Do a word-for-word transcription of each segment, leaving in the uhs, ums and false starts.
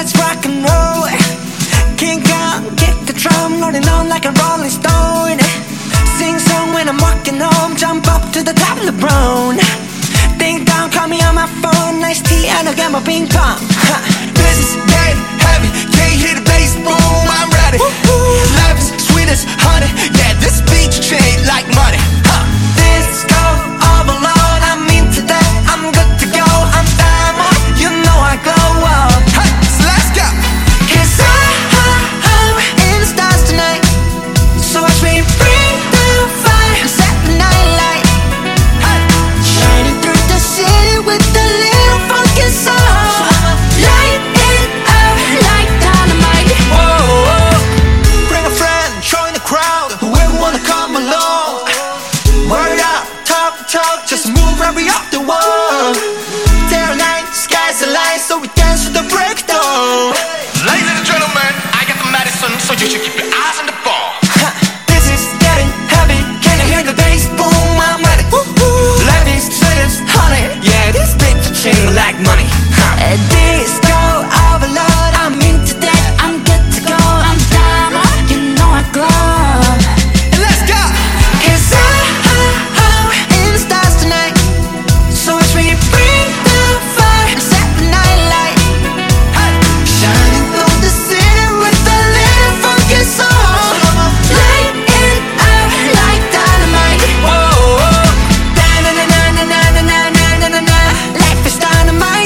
let's rock and roll. Kick out, kick the drum, rolling on like a rolling stone. Sing song when I'm walking home, jump up to the top of the brown. Ding dong, call me on my phone, nice tea and I'll get my ping pong. Huh. This is getting heavy, can't hear the bass, boom, I'm ready. Life is sweet as honey, yeah, this beat you chain like money. Huh. Disco overload, I'm into that, I'm good to go. I'm diamond, you know I glow up. Hey, so let's go. Cause I, I'm in the stars tonight, so watch me bring the fire and set the night light. Hey. Shining through the city with a little funky soul. Light it up like dynamite. Whoa, whoa. Bring a friend, join the crowd, whoever wanna come along. Word up, talk the talk, just move right up the wall. Day or night, sky's the line, so we dance with the breakdown. Ladies and gentlemen, I got the medicine, so you should keep your eyes on the ball. Huh. This is getting heavy, can you hear the bass? Boom, I'm ready. Life is sweet as honey, yeah, this beat to chain like money. Huh. Disco overload, I'm into that, I'm good to go. I'm diamond, you know I glow. And let's go. Cause I, I'm in the stars tonight, so watch me bring the fire and set the night light. Hey. Shining through the city with a little funky soul. Light it up like dynamite. Whoa, whoa. Da-na-na-na-na-na-na-na-na-na. Life is dynamite.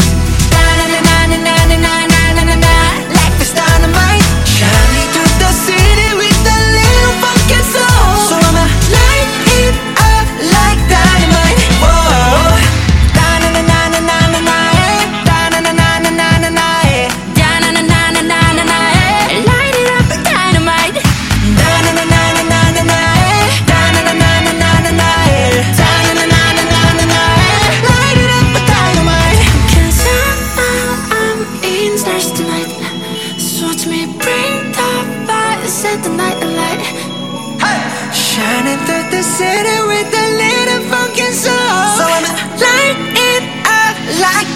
Da-na-na-na-na-na-na-na-na-na. Life is dynamite. Shining through the city with a little funky soul. So I'ma light it up like dynamite. Whoa. Da-na-na-na-na-na-na-na. Da-na-na-na-na-na-na. Da-na-na-na-na-na-na. Light it up like dynamite. Da-na-na-na-na-na-na. Da-na-na-na-na-na-na. Da-na-na-na-na-na-na. Light it up like dynamite. Cause I'm, I'm in stars tonight, so watch me bring the fire, set the night alight. Hey. Shining through the city with a little funky soul. So I'ma light it up like